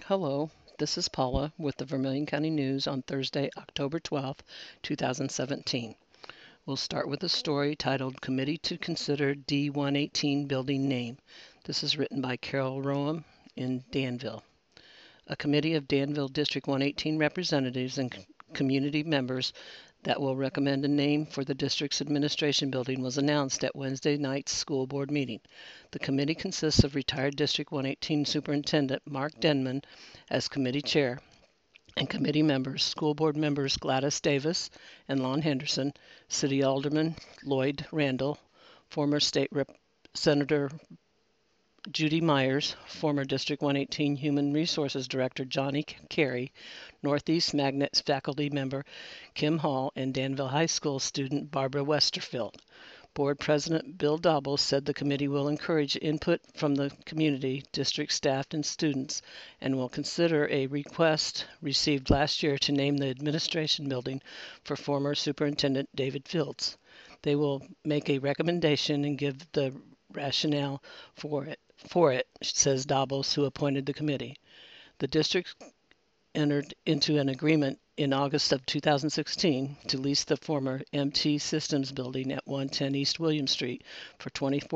Hello, this is Paula with the Vermilion County News on Thursday, October 12th, 2017. We'll start with a story titled Committee to Consider D118 Building Name. This is written by Carol Roem in Danville. A committee of Danville District 118 representatives and community members that will recommend a name for the district's administration building was announced at Wednesday night's school board meeting. The committee consists of retired District 118 Superintendent Mark Denman as committee chair and committee members, school board members Gladys Davis and Lon Henderson, City Alderman Lloyd Randall, former State Senator Judy Myers, former District 118 Human Resources Director Johnny Carey, Northeast Magnet faculty member Kim Hall, and Danville High School student Barbara Westerfield. Board President Bill Dobble said the committee will encourage input from the community, district staff, and students, and will consider a request received last year to name the administration building for former Superintendent David Fields. They will make a recommendation and give the rationale for it, says Dobbles, who appointed the committee. The district entered into an agreement in August of 2016 to lease the former MT Systems building at 110 East William Street for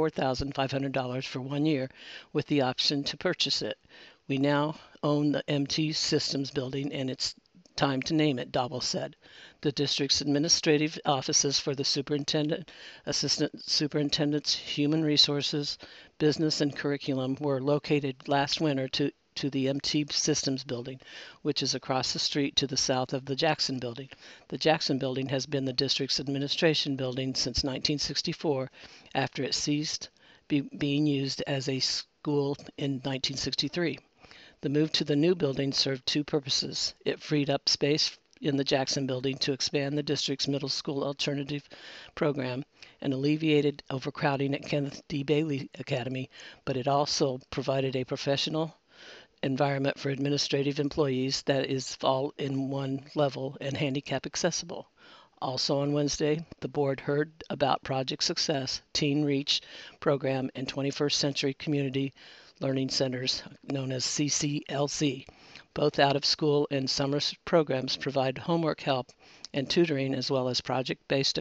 $24,500 for 1 year with the option to purchase it. We now own the MT Systems building and it's time to name it, Dobble said. The district's administrative offices for the superintendent, assistant superintendents, human resources, business, and curriculum were located last winter to the MT Systems building, which is across the street to the south of the Jackson building. The Jackson building has been the district's administration building since 1964 after it ceased being used as a school in 1963. The move to the new building served two purposes. It freed up space in the Jackson building to expand the district's middle school alternative program and alleviated overcrowding at Kenneth D. Bailey Academy, but it also provided a professional environment for administrative employees that is all in one level and handicap accessible. Also on Wednesday, the board heard about Project Success, Teen Reach program, and 21st Century Community Learning Centers, known as CCLC. Both out-of-school and summer programs provide homework help and tutoring as well as project-based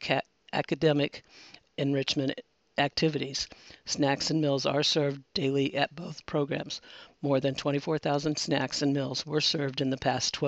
academic enrichment activities. Snacks and meals are served daily at both programs. More than 24,000 snacks and meals were served in the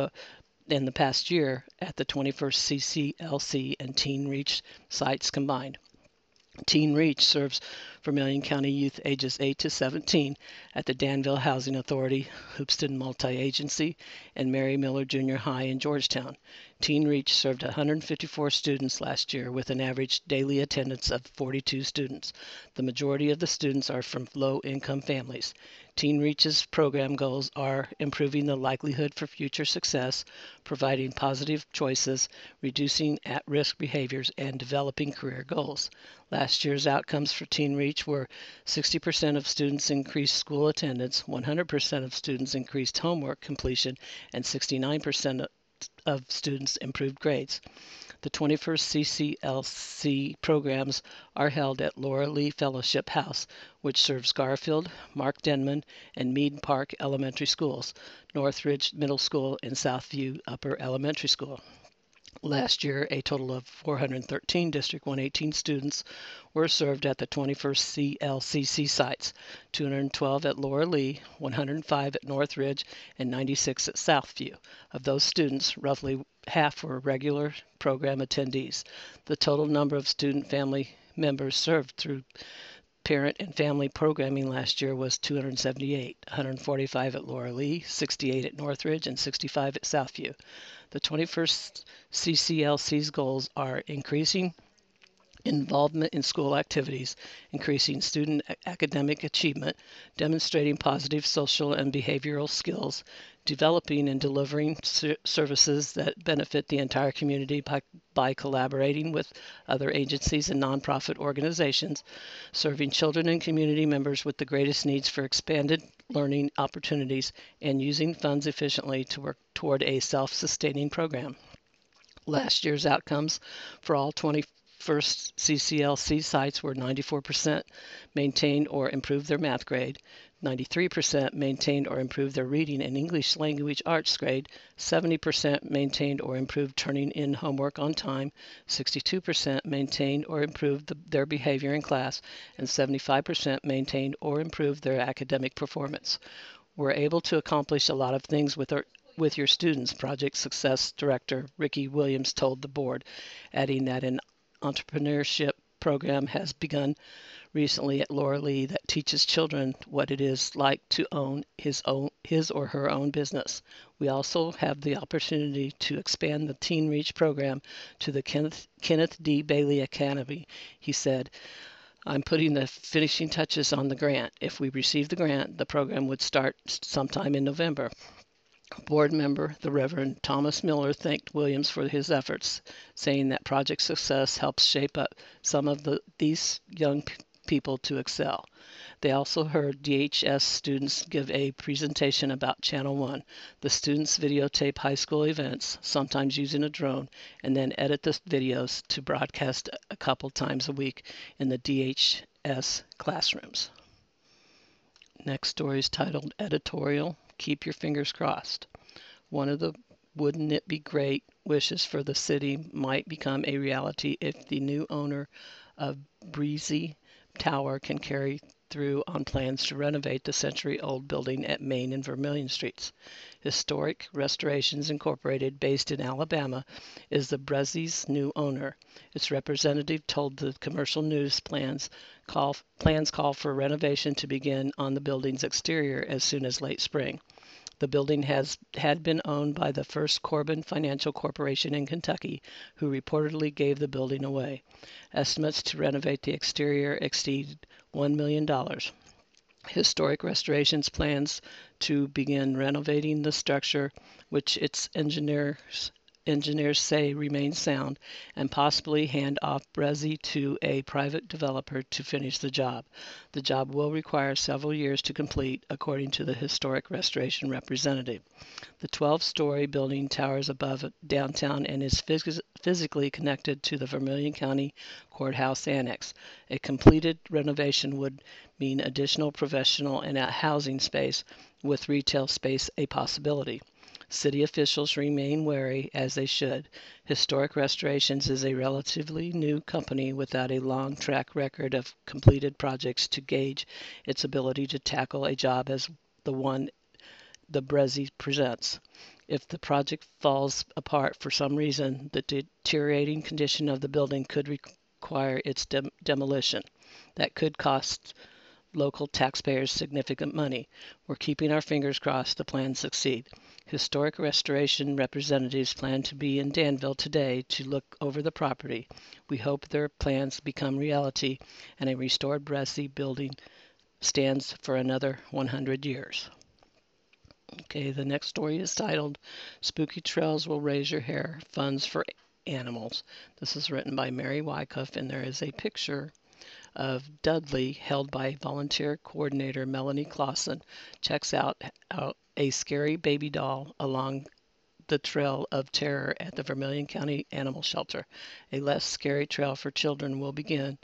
past year at the 21st CCLC and Teen Reach sites combined. Teen Reach serves Vermilion County youth ages 8 to 17 at the Danville Housing Authority, Hoopeston Multi-Agency, and Mary Miller Junior High in Georgetown. Teen Reach served 154 students last year with an average daily attendance of 42 students. The majority of the students are from low-income families. Teen Reach's program goals are improving the likelihood for future success, providing positive choices, reducing at-risk behaviors, and developing career goals. Last year's outcomes for Teen Reach were 60% of students increased school attendance, 100% of students increased homework completion, and 69% of students improved grades. The 21st CCLC programs are held at Laura Lee Fellowship House, which serves Garfield, Mark Denman, and Mead Park Elementary Schools, Northridge Middle School, and Southview Upper Elementary School. Last year, a total of 413 District 118 students were served at the 21st CLCC sites, 212 at Laura Lee, 105 at Northridge, and 96 at Southview. Of those students, roughly half were regular program attendees. The total number of student family members served through parent and family programming last year was 278, 145 at Laura Lee, 68 at Northridge, and 65 at Southview. The 21st CCLC's goals are increasing involvement in school activities, increasing student academic achievement, demonstrating positive social and behavioral skills, developing and delivering services that benefit the entire community by collaborating with other agencies and nonprofit organizations, serving children and community members with the greatest needs for expanded learning opportunities, and using funds efficiently to work toward a self-sustaining program. Last year's outcomes for all 21st CCLC sites were 94% maintained or improved their math grade, 93% maintained or improved their reading and English language arts grade, 70% maintained or improved turning in homework on time, 62% maintained or improved their behavior in class, and 75% maintained or improved their academic performance. We're able to accomplish a lot of things with your students, Project Success Director Ricky Williams told the board, adding that an entrepreneurship program has begun recently at Laura Lee that teaches children what it is like to own his or her own business. We also have the opportunity to expand the Teen Reach program to the Kenneth D. Bailey Academy. He said, I'm putting the finishing touches on the grant. If we receive the grant, the program would start sometime in November. Board member, the Reverend Thomas Miller, thanked Williams for his efforts, saying that Project Success helps shape up some of these young people to excel. They also heard DHS students give a presentation about Channel 1. The students videotape high school events, sometimes using a drone, and then edit the videos to broadcast a couple times a week in the DHS classrooms. Next story is titled Editorial, Keep Your Fingers Crossed. One of the wouldn't it be great wishes for the city might become a reality if the new owner of Breezy Tower can carry through on plans to renovate the century-old building at Main and Vermilion Streets. Historic Restorations Incorporated, based in Alabama, is the Breezy's new owner. Its representative told the Commercial News plans call for renovation to begin on the building's exterior as soon as late spring. The building had been owned by the First Corbin Financial Corporation in Kentucky, who reportedly gave the building away. Estimates to renovate the exterior exceed $1 million. Historic Restorations plans to begin renovating the structure, which its engineers say remains sound, and possibly hand off Breezy to a private developer to finish the job. The job will require several years to complete, according to the Historic Restoration representative. The 12-story building towers above downtown and is physically connected to the Vermilion County Courthouse Annex. A completed renovation would mean additional professional and housing space, with retail space a possibility. City officials remain wary, as they should. Historic Restorations is a relatively new company without a long track record of completed projects to gauge its ability to tackle a job as the one the Breezy presents. If the project falls apart for some reason, the deteriorating condition of the building could require its demolition. That could cost local taxpayers significant money. We're keeping our fingers crossed the plans succeed. Historic Restoration representatives plan to be in Danville today to look over the property. We hope their plans become reality and a restored Breezy building stands for another 100 years. Okay, the next story is titled Spooky Trails Will Raise Your Hair, Funds for Animals. This is written by Mary Wyckoff, and there is a picture of Dudley held by volunteer coordinator Melanie Clausen. Checks out a scary baby doll along the Trail of Terror at the Vermilion County Animal Shelter. A less scary trail for children will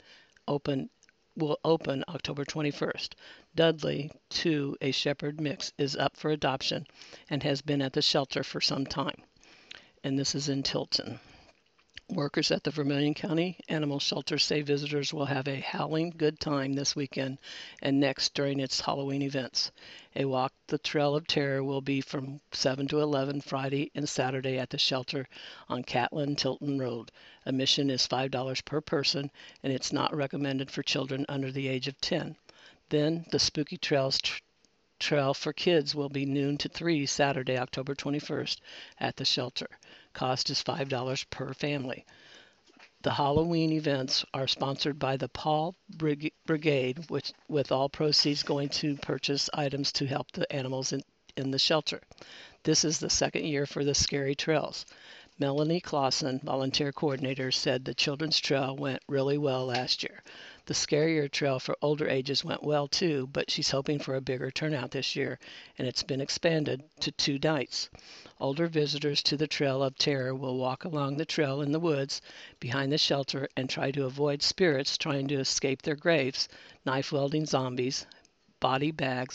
open October 21st. Dudley, too, a shepherd mix, is up for adoption and has been at the shelter for some time. And this is in Tilton. Workers at the Vermilion County Animal Shelter say visitors will have a howling good time this weekend and next during its Halloween events. A walk the Trail of Terror will be from 7 to 11 Friday and Saturday at the shelter on Catlin-Tilton Road. Admission is $5 per person, and it's not recommended for children under the age of 10. Then the Spooky Trails Trail for Kids will be noon to 3 Saturday, October 21st at the shelter. Cost is $5 per family. The Halloween events are sponsored by the Paw Brigade, with all proceeds going to purchase items to help the animals in the shelter. This is the second year for the Scary Trails. Melanie Clausen, volunteer coordinator, said the children's trail went really well last year. The scarier trail for older ages went well too, but she's hoping for a bigger turnout this year, and it's been expanded to 2 nights. Older visitors to the Trail of Terror will walk along the trail in the woods behind the shelter and try to avoid spirits trying to escape their graves, knife-wielding zombies, body bags,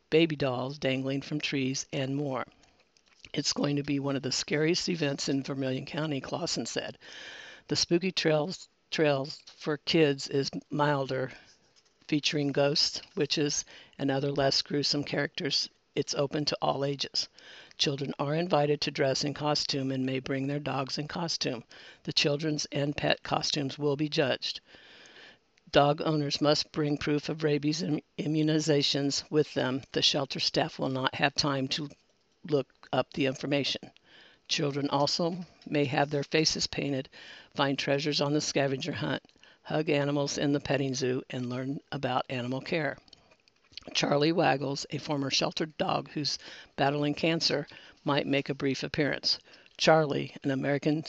baby dolls dangling from trees, and more. It's going to be one of the scariest events in Vermilion County, Clausen said. The spooky trails for kids is milder, featuring ghosts, witches, and other less gruesome characters. It's open to all ages. Children are invited to dress in costume and may bring their dogs in costume. The children's and pet costumes will be judged. Dog owners must bring proof of rabies immunizations with them. The shelter staff will not have time to look up the information. Children also may have their faces painted, find treasures on the scavenger hunt, hug animals in the petting zoo, and learn about animal care. Charlie Waggles, a former sheltered dog who's battling cancer, might make a brief appearance. Charlie, an American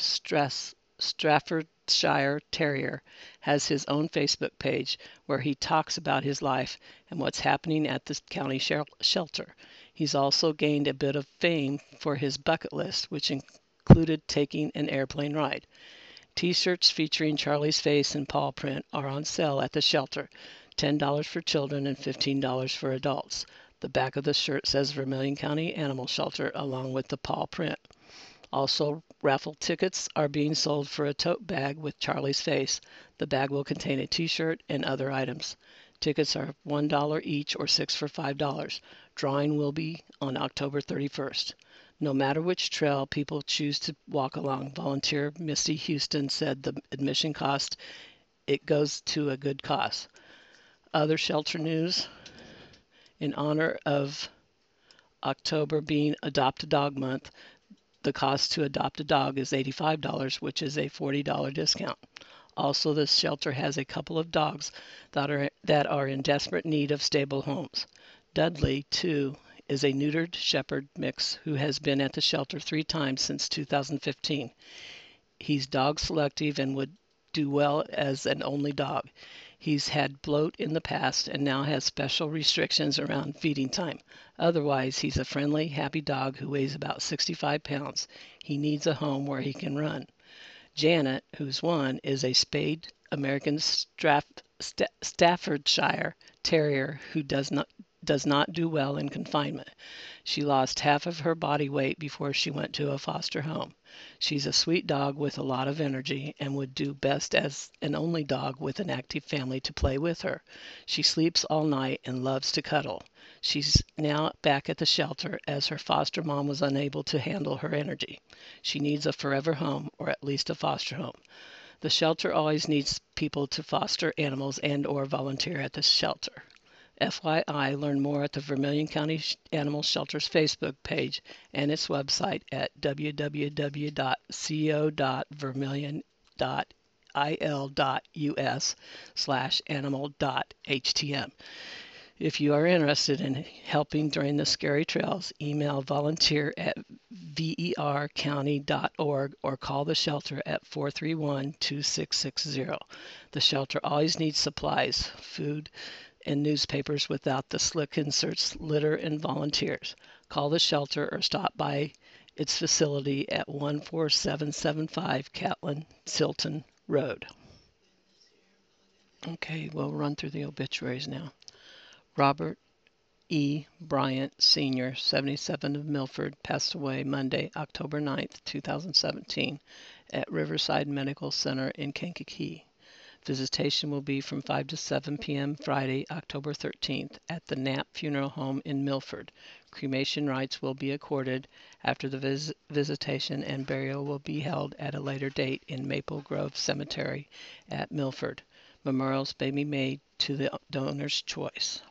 Staffordshire Terrier, has his own Facebook page where he talks about his life and what's happening at the county shelter. He's also gained a bit of fame for his bucket list, which included taking an airplane ride. T-shirts featuring Charlie's face and paw print are on sale at the shelter, $10 for children and $15 for adults. The back of the shirt says Vermilion County Animal Shelter along with the paw print. Also, raffle tickets are being sold for a tote bag with Charlie's face. The bag will contain a t-shirt and other items. Tickets are $1 each or 6 for $5. Drawing will be on October 31st. No matter which trail people choose to walk along, volunteer Misty Houston said the admission cost, it goes to a good cause. Other shelter news: in honor of October being Adopt a Dog Month, the cost to adopt a dog is $85, which is a $40 discount. Also, the shelter has a couple of dogs that are in desperate need of stable homes. Dudley, too, is a neutered shepherd mix who has been at the shelter 3 times since 2015. He's dog selective and would do well as an only dog. He's had bloat in the past and now has special restrictions around feeding time. Otherwise, he's a friendly, happy dog who weighs about 65 pounds. He needs a home where he can run. Janet, who's 1, is a spayed American Staffordshire Terrier who does not do well in confinement. She lost half of her body weight before she went to a foster home. She's a sweet dog with a lot of energy and would do best as an only dog with an active family to play with her. She sleeps all night and loves to cuddle. She's now back at the shelter as her foster mom was unable to handle her energy. She needs a forever home, or at least a foster home. The shelter always needs people to foster animals and or volunteer at the shelter. FYI, learn more at the Vermilion County Animal Shelter's Facebook page and its website at www.co.vermilion.il.us/animal.htm. If you are interested in helping during the scary trails, email volunteer@vercounty.org or call the shelter at 431-2660. The shelter always needs supplies, food, and newspapers without the slick inserts, litter, and volunteers. Call the shelter or stop by its facility at 14775 Catlin-Silton Road. Okay, we'll run through the obituaries now. Robert E. Bryant, Sr., 77 of Milford, passed away Monday, October 9th, 2017, at Riverside Medical Center in Kankakee. Visitation will be from 5 to 7 p.m. Friday, October 13th at the Knapp Funeral Home in Milford. Cremation rites will be accorded after the visitation, and burial will be held at a later date in Maple Grove Cemetery at Milford. Memorials may be made to the donor's choice.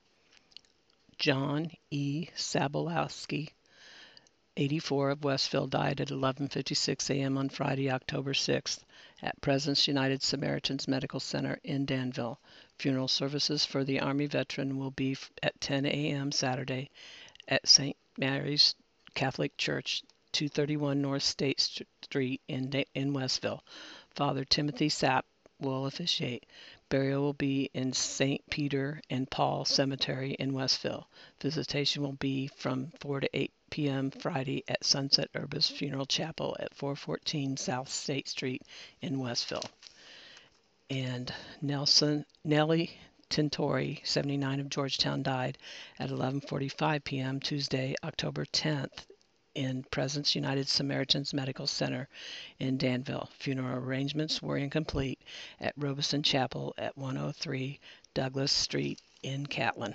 John E. Sabolowski, 84 of Westville, died at 11:56 a.m. on Friday, October 6th at Presence United Samaritans Medical Center in Danville. Funeral services for the Army veteran will be at 10 a.m. Saturday at St. Mary's Catholic Church, 231 North State Street in Westville. Father Timothy Sapp will officiate. Burial will be in St. Peter and Paul Cemetery in Westville. Visitation will be from 4 to 8 p.m. Friday at Sunset Urbis Funeral Chapel at 414 South State Street in Westville. And Nellie Tintori, 79, of Georgetown, died at 11:45 p.m. Tuesday, October 10th, in Presence United Samaritans Medical Center in Danville. Funeral arrangements were incomplete at Robeson Chapel at 103 Douglas Street in Catlin.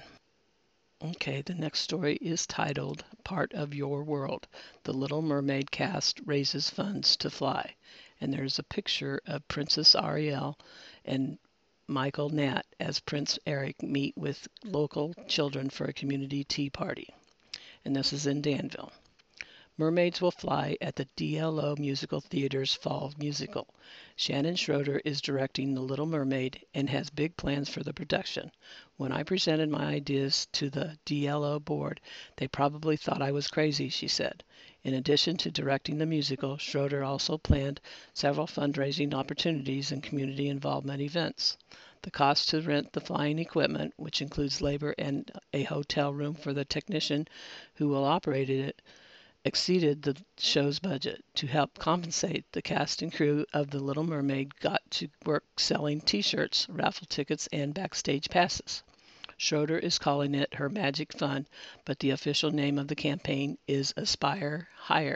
Okay, the next story is titled Part of Your World. The Little Mermaid cast raises funds to fly. And there's a picture of Princess Ariel and Michael Nat as Prince Eric meet with local children for a community tea party. And this is in Danville. Mermaids Will Fly at the DLO Musical Theater's Fall Musical. Shannon Schroeder is directing The Little Mermaid and has big plans for the production. When I presented my ideas to the DLO board, they probably thought I was crazy, she said. In addition to directing the musical, Schroeder also planned several fundraising opportunities and community involvement events. The cost to rent the flying equipment, which includes labor and a hotel room for the technician who will operate it, exceeded the show's budget. To help compensate, the cast and crew of The Little Mermaid got to work selling t-shirts, raffle tickets, and backstage passes. Schroeder is calling it her Magic Fund, but the official name of the campaign is Aspire Higher.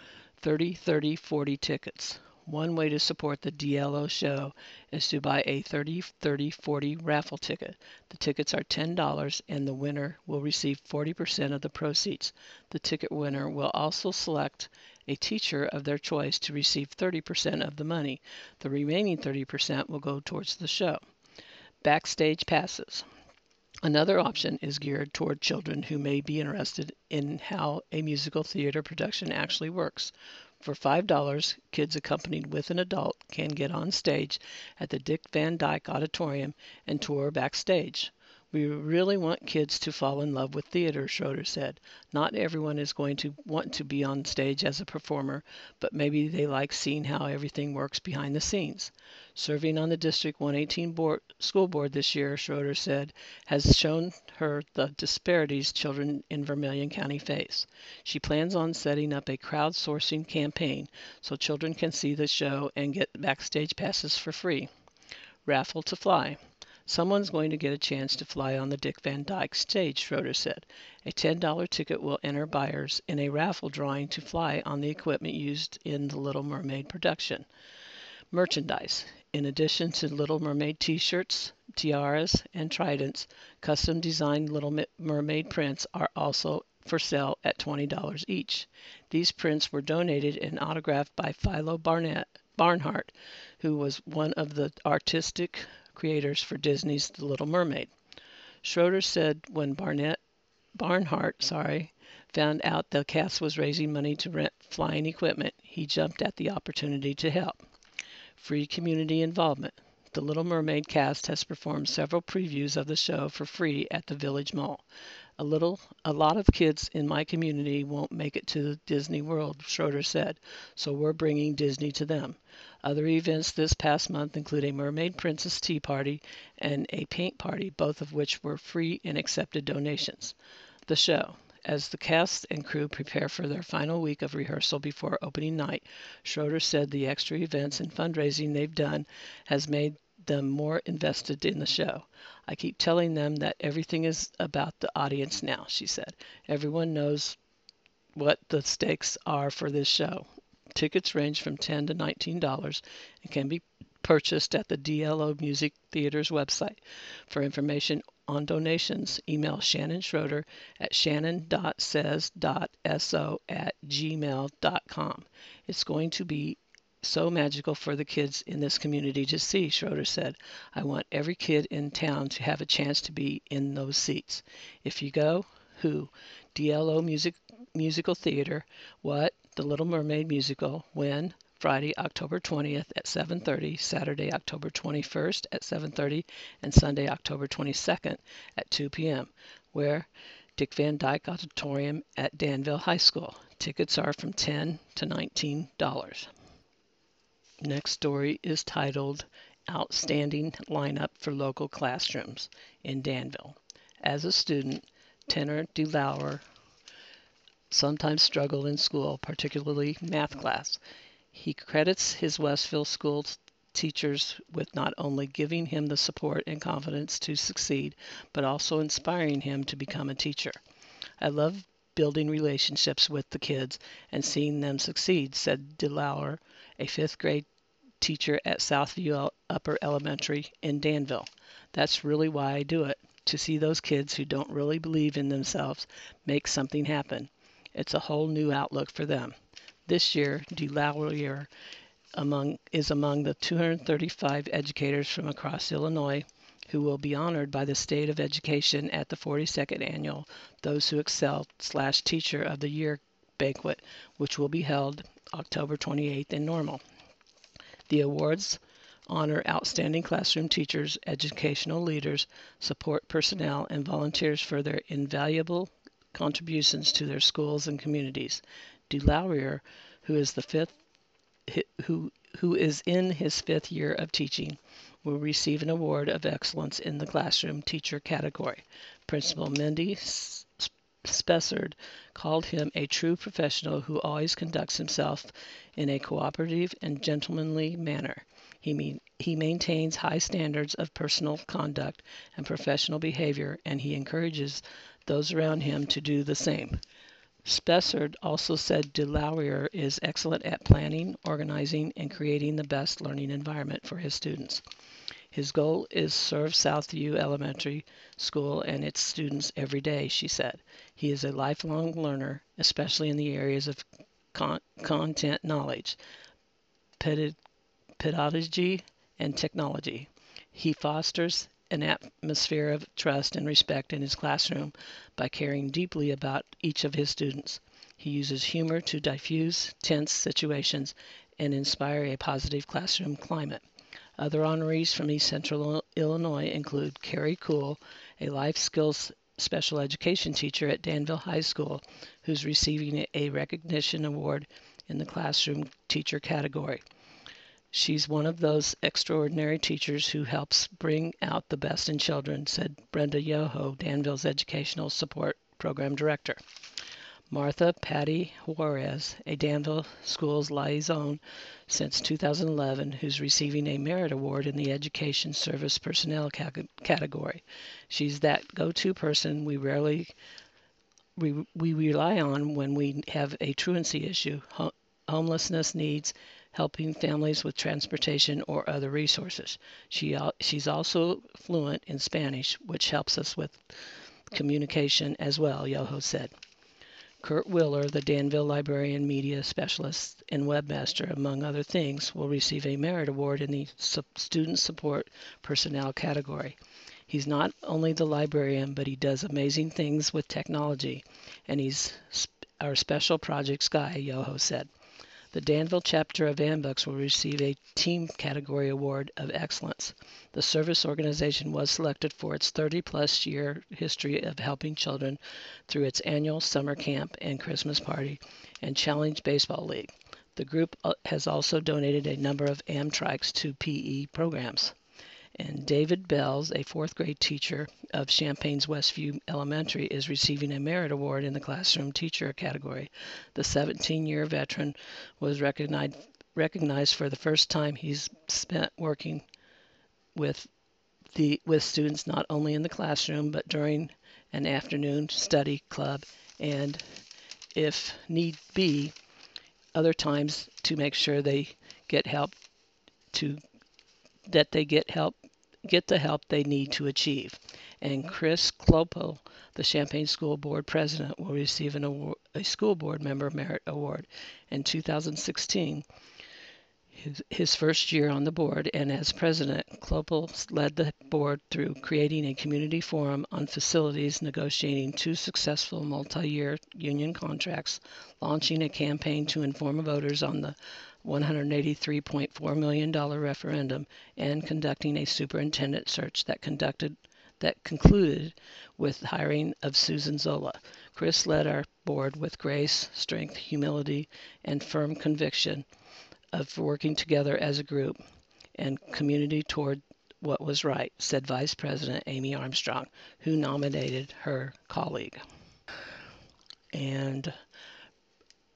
30, 30, 40 tickets. One way to support the DLO show is to buy a 30, 30, 40 raffle ticket. The tickets are $10 and the winner will receive 40% of the proceeds. The ticket winner will also select a teacher of their choice to receive 30% of the money. The remaining 30% will go towards the show. Backstage passes. Another option is geared toward children who may be interested in how a musical theater production actually works. For $5, kids accompanied with an adult can get on stage at the Dick Van Dyke Auditorium and tour backstage. We really want kids to fall in love with theater, Schroeder said. Not everyone is going to want to be on stage as a performer, but maybe they like seeing how everything works behind the scenes. Serving on the District 118 school board this year, Schroeder said, has shown her the disparities children in Vermilion County face. She plans on setting up a crowdsourcing campaign so children can see the show and get backstage passes for free. Raffle to fly. Someone's going to get a chance to fly on the Dick Van Dyke stage, Schroeder said. A $10 ticket will enter buyers in a raffle drawing to fly on the equipment used in the Little Mermaid production. Merchandise. In addition to Little Mermaid t-shirts, tiaras, and tridents, custom-designed Little Mermaid prints are also for sale at $20 each. These prints were donated and autographed by Philo Barnhart, who was one of the artistic creators for Disney's The Little Mermaid. Schroeder said when Barnhart found out the cast was raising money to rent flying equipment, he jumped at the opportunity to help. Free community involvement. The Little Mermaid cast has performed several previews of the show for free at the Village Mall. A lot of kids in my community won't make it to Disney World, Schroeder said, so we're bringing Disney to them. Other events this past month include a Mermaid Princess Tea Party and a paint party, both of which were free and accepted donations. The show. As the cast and crew prepare for their final week of rehearsal before opening night, Schroeder said the extra events and fundraising they've done has made them more invested in the show. I keep telling them that everything is about the audience now, she said. Everyone knows what the stakes are for this show. Tickets range from $10 to $19 and can be purchased at the DLO Music Theater's website. For information on donations, email Shannon Schroeder at shannon.says.so@gmail.com. It's going to be so magical for the kids in this community to see, Schroeder said. I want every kid in town to have a chance to be in those seats. If you go, who? DLO Musical Theater. What? The Little Mermaid Musical. When? Friday, October 20th at 7:30, Saturday, October 21st at 7:30, and Sunday, October 22nd at 2 p.m. Where? Dick Van Dyke Auditorium at Danville High School. Tickets are from $10 to $19. Next story is titled Outstanding Lineup for Local Classrooms in Danville. As a student, Tanner DeLauer sometimes struggled in school, particularly math class. He credits his Westville School teachers with not only giving him the support and confidence to succeed, but also inspiring him to become a teacher. I love building relationships with the kids and seeing them succeed, said DeLauer, a fifth grade teacher at Southview Upper Elementary in Danville. That's really why I do it, to see those kids who don't really believe in themselves make something happen. It's a whole new outlook for them. This year, DeLauer is among the 235 educators from across Illinois who will be honored by the State of Education at the 42nd Annual Those Who Excel/Teacher of the Year banquet, which will be held October 28th in Normal. The awards honor outstanding classroom teachers, educational leaders, support personnel, and volunteers for their invaluable contributions to their schools and communities. DeLauer, who is in his fifth year of teaching, will receive an award of excellence in the classroom teacher category. Principal Mindy Spessard called him a true professional who always conducts himself in a cooperative and gentlemanly manner. He maintains high standards of personal conduct and professional behavior, and he encourages those around him to do the same. Spessard also said DeLauer is excellent at planning, organizing, and creating the best learning environment for his students. His goal is serve Southview Elementary School and its students every day, she said. He is a lifelong learner, especially in the areas of content knowledge, pedagogy, and technology. He fosters an atmosphere of trust and respect in his classroom by caring deeply about each of his students. He uses humor to diffuse tense situations and inspire a positive classroom climate. Other honorees from East Central Illinois include Carrie Cool, a life skills special education teacher at Danville High School, who's receiving a recognition award in the classroom teacher category. She's one of those extraordinary teachers who helps bring out the best in children, said Brenda Yoho, Danville's Educational Support Program Director. Martha Patty Juarez, a Danville Schools liaison since 2011, who's receiving a merit award in the Education Service Personnel category. She's that go-to person we rely on when we have a truancy issue, homelessness needs, helping families with transportation or other resources. She's also fluent in Spanish, which helps us with communication as well, Yoho said. Kurt Willer, the Danville Librarian Media Specialist and Webmaster, among other things, will receive a merit award in the Student Support Personnel category. He's not only the librarian, but he does amazing things with technology, and he's our special projects guy, Yoho said. The Danville chapter of AMBUCS will receive a Team Category Award of Excellence. The service organization was selected for its 30-plus year history of helping children through its annual summer camp and Christmas party and Challenge Baseball League. The group has also donated a number of Amtrikes to PE programs. And David Bells, a fourth grade teacher of Champaign's Westview Elementary, is receiving a merit award in the classroom teacher category. The 17-year veteran was recognized for the first time he's spent working with students not only in the classroom but during an afternoon study club and, if need be, other times to make sure they get the help they need to achieve. And Chris Clopel, the Champaign School Board President, will receive a School Board Member Merit Award in 2016, his first year on the board, and as president, Clopel led the board through creating a community forum on facilities, negotiating 2 successful multi-year union contracts, launching a campaign to inform voters on the $183.4 million referendum, and conducting a superintendent search that concluded with hiring of Susan Zola. Chris led our board with grace, strength, humility, and firm conviction of working together as a group and community toward what was right, said Vice President Amy Armstrong, who nominated her colleague. And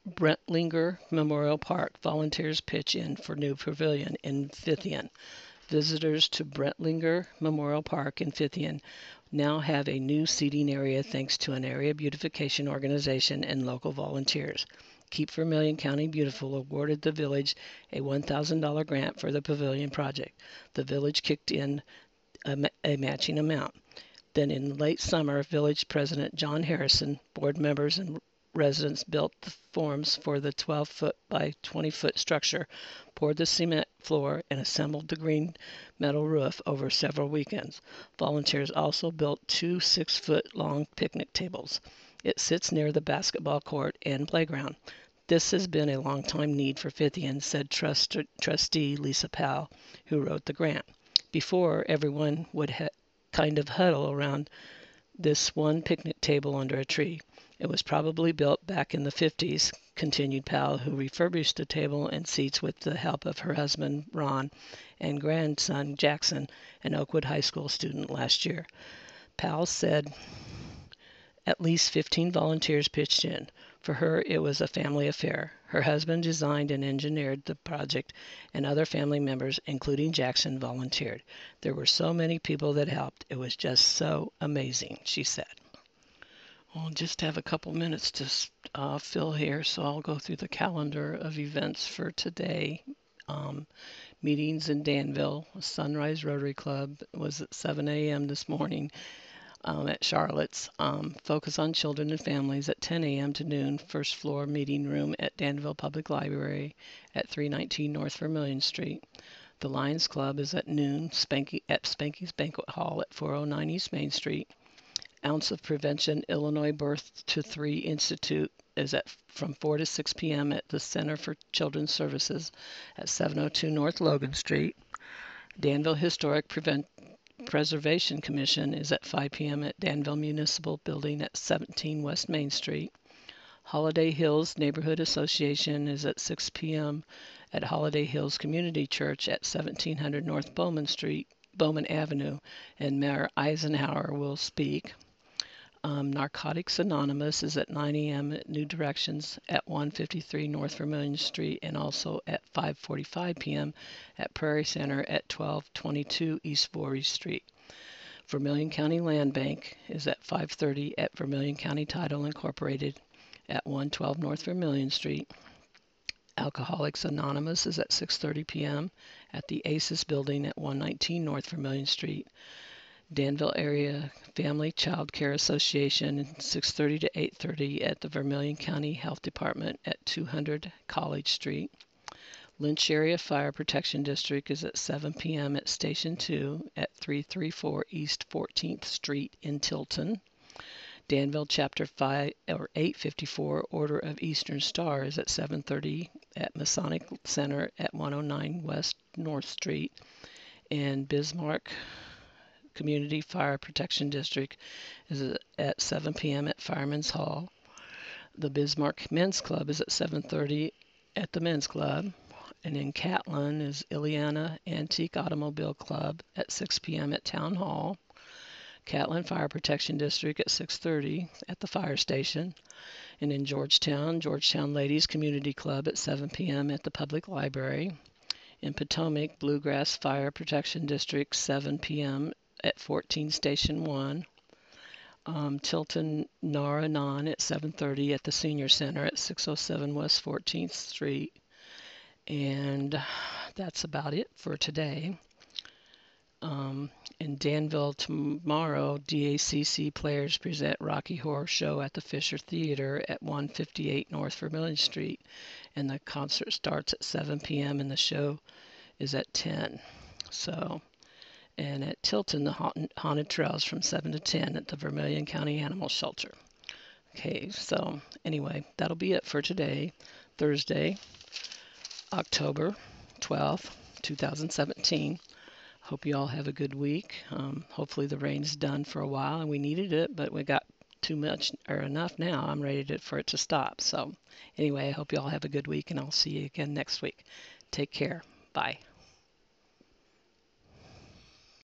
Brentlinger Memorial Park. Volunteers pitch in for new pavilion in Fithian. Visitors to Brentlinger Memorial Park in Fithian now have a new seating area thanks to an area beautification organization and local volunteers. Keep Vermilion County Beautiful awarded the village a $1,000 grant for the pavilion project. The village kicked in a matching amount. Then in late summer, village president John Harrison, board members and residents built the forms for the 12-foot by 20-foot structure, poured the cement floor, and assembled the green metal roof over several weekends. Volunteers also built two 6-foot-long picnic tables. It sits near the basketball court and playground. This has been a long-time need for Fithian, said trustee Lisa Powell, who wrote the grant. Before, everyone would kind of huddle around this one picnic table under a tree. It was probably built back in the 50s, continued Powell, who refurbished the table and seats with the help of her husband, Ron, and grandson, Jackson, an Oakwood High School student last year. Powell said at least 15 volunteers pitched in. For her, it was a family affair. Her husband designed and engineered the project, and other family members, including Jackson, volunteered. There were so many people that helped. It was just so amazing, she said. I'll just have a couple minutes to fill here, so I'll go through the calendar of events for today. Meetings in Danville. Sunrise Rotary Club was at 7 a.m. this morning at Charlotte's. Focus on Children and Families at 10 a.m. to noon. First floor meeting room at Danville Public Library at 319 North Vermilion Street. The Lions Club is at noon at Spanky's Banquet Hall at 409 East Main Street. Ounce of Prevention Illinois Birth to 3 Institute is from 4 to 6 p.m. at the Center for Children's Services at 702 North Logan Street. Danville Historic Preservation Commission is at 5 p.m. at Danville Municipal Building at 17 West Main Street. Holiday Hills Neighborhood Association is at 6 p.m. at Holiday Hills Community Church at 1700 North Bowman Avenue, and Mayor Eisenhower will speak. Narcotics Anonymous is at 9 a.m. at New Directions at 153 North Vermilion Street, and also at 5:45 p.m. at Prairie Center at 1222 East Voorhees Street. Vermilion County Land Bank is at 5:30 at Vermilion County Title Incorporated at 112 North Vermilion Street. Alcoholics Anonymous is at 6:30 p.m. at the ACES Building at 119 North Vermilion Street. Danville Area Family Child Care Association, 6:30 to 8:30 at the Vermilion County Health Department at 200 College Street. Lynch Area Fire Protection District is at 7 p.m. at Station 2 at 334 East 14th Street in Tilton. Danville Chapter 854 Order of Eastern Star is at 7:30 at Masonic Center at 109 West North Street. And Bismarck Community Fire Protection District is at 7 p.m. at Fireman's Hall. The Bismarck Men's Club is at 7:30 at the Men's Club. And in Catlin is Ileana Antique Automobile Club at 6 p.m. at Town Hall. Catlin Fire Protection District at 6:30 at the fire station. And in Georgetown Ladies Community Club at 7 p.m. at the public library. In Potomac, Bluegrass Fire Protection District, 7 p.m. at 14 Station 1. Tilton Naranon at 7:30 at the Senior Center at 607 West 14th Street. And that's about it for today. In Danville tomorrow, DACC players present Rocky Horror Show at the Fisher Theater at 158 North Vermilion Street. And the concert starts at 7 p.m. and the show is at 10. And at Tilton, the Haunted Trails from 7 to 10 at the Vermilion County Animal Shelter. Okay, so anyway, that'll be it for today, Thursday, October 12th, 2017. Hope you all have a good week. Hopefully the rain's done for a while, and we needed it, but we got too much or enough now. I'm ready for it to stop. So anyway, I hope you all have a good week, and I'll see you again next week. Take care. Bye.